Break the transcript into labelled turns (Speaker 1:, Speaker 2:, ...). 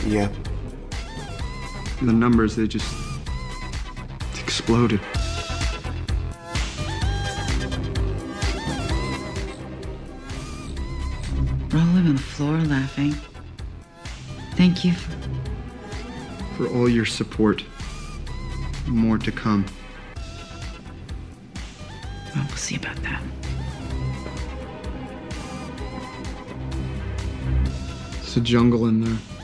Speaker 1: Yeah.
Speaker 2: The numbers, they just exploded.
Speaker 3: Rolling on the floor, laughing. Thank you.
Speaker 2: For all your support. More to come.
Speaker 3: Well, we'll see about that.
Speaker 2: It's a jungle in there.